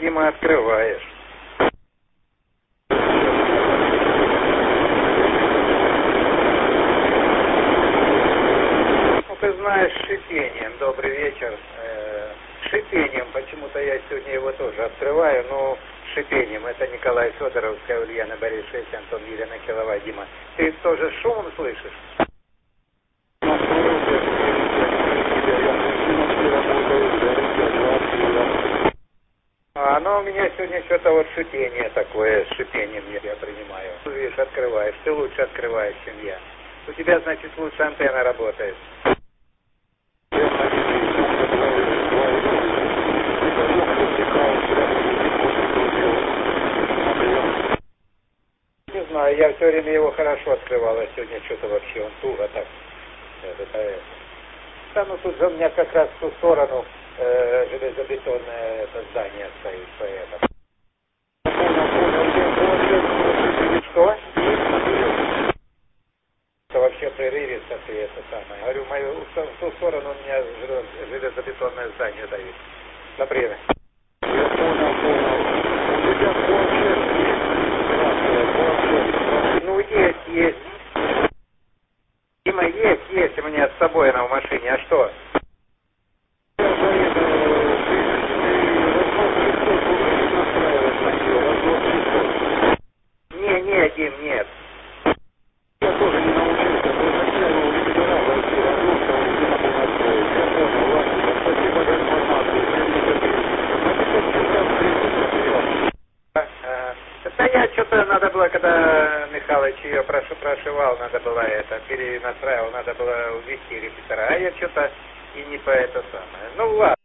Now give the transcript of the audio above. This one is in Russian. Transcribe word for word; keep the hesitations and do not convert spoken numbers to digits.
Дима, открываешь. Ну, ты знаешь, с шипением. Добрый вечер. Э, с шипением. Почему-то я сегодня его тоже открываю, но с шипением. Это Николай Федоровская, Ульяна Борис шесть, Антон Елена Килова, Дима. Ты тоже шумом слышишь? А оно у меня сегодня что-то вот шипение такое, с шипением я принимаю. Видишь, открываешь, ты лучше открываешь, чем я. У тебя, значит, лучше антенна работает. Не знаю, я все время его хорошо открывал, а сегодня что-то вообще он туго так. Это, это. Да, ну тут же у меня как раз в ту сторону э, железобетонное это здание стоит, поэтому. Что? Это вообще прерывисто ты это самое. Говорю, мою, в, в ту сторону у меня железобетонное здание стоит. Например. Я понял, понял. У тебя планшет есть? Ну, есть, есть. Дима, есть, есть у меня с собой она в машине, а что? Не, не, Дим, нет. Я тоже не научился, поначалу выбирал Россию, родился, он не могу настроить. Я понял, ладно, спасибо за информацию. Да я что-то надо было, когда Михалыч ее прошу, прошивал, надо было это, перенастраивал, надо было увести репетитора, а я что-то и не по это самое. Ну ладно.